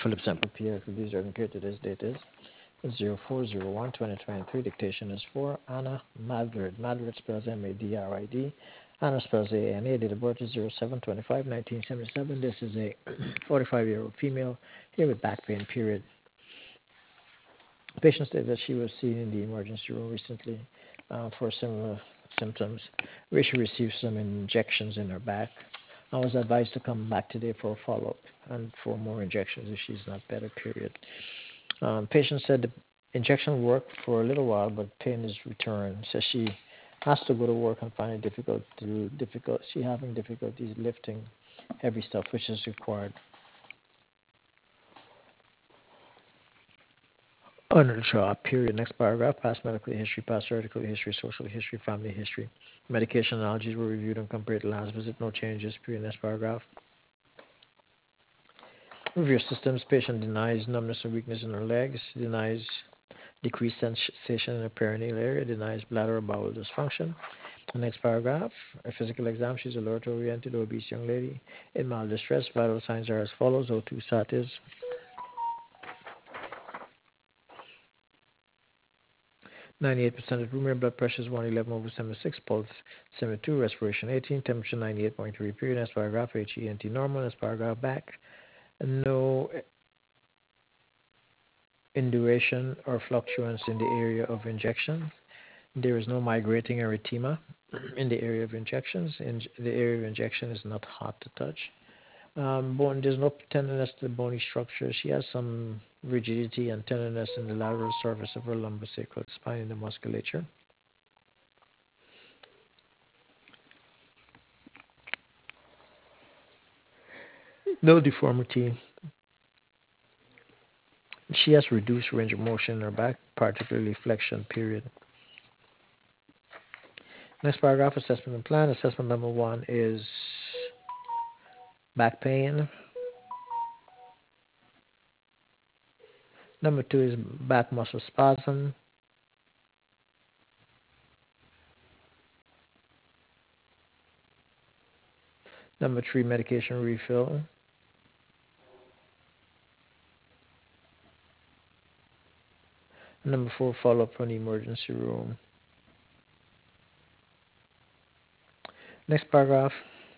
Philip Sample Pierre, producer and here today's date is 04/01/2023. Dictation is for Anna Madrid. Madrid spells Madrid. Anna spells ANA. Date of birth is 07/25/1977. This is a 45-year-old female here with back pain, period. The patient stated that she was seen in the emergency room recently for similar symptoms, where she received some injections in her back. I was advised to come back today for a follow-up and for more injections if she's not better, period. Patient said the injection worked for a little while, but pain is returned. Says she has to go to work and find it difficult. She having difficulties lifting heavy stuff, which is required under the job, period. Next paragraph, past medical history, past surgical history, social history, family history. Medication allergies were reviewed and compared to last visit. No changes, period. Next paragraph. Review systems. Patient denies numbness or weakness in her legs, denies decreased sensation in the perineal area, denies bladder or bowel dysfunction. The next paragraph, a physical exam. She's alert, oriented, obese young lady in mild distress. Vital signs are as follows. O2 sat is 98% of room air, blood pressure is 111/76, pulse 72, respiration 18, temperature 98.3, period. Next paragraph, HENT normal. Next paragraph, back. No induration or fluctuance in the area of injection. There is no migrating erythema in the area of injections. The area of injection is not hot to touch. There's no tenderness to the bony structure. She has some rigidity and tenderness in the lateral surface of her lumbosacral spine in the musculature. No deformity. She has reduced range of motion in her back, particularly flexion, period. Next paragraph, assessment and plan. Assessment number 1 is back pain. Number 2 is back muscle spasm. Number 3, medication refill. Number 4, follow-up from the emergency room. Next paragraph.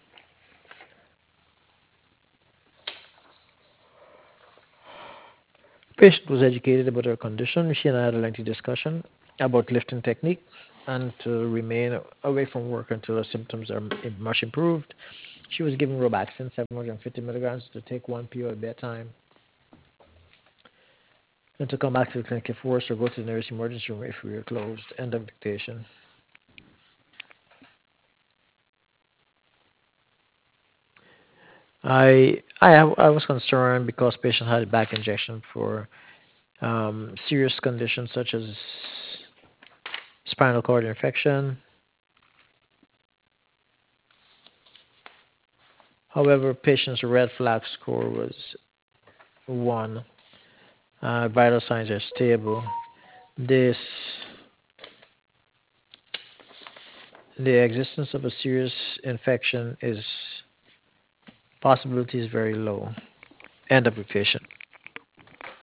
Patient was educated about her condition. She and I had a lengthy discussion about lifting technique and to remain away from work until her symptoms are much improved. She was given Robaxin 750 milligrams to take 1 p.m. at bedtime and to come back to the clinic if worse or go to the nearest emergency room if we were closed. End of dictation. I was concerned because patient had a back injection for serious conditions such as spinal cord infection. However, patient's red flag score was 1. Vital signs are stable. The existence of a serious infection possibility is very low. End of dictation.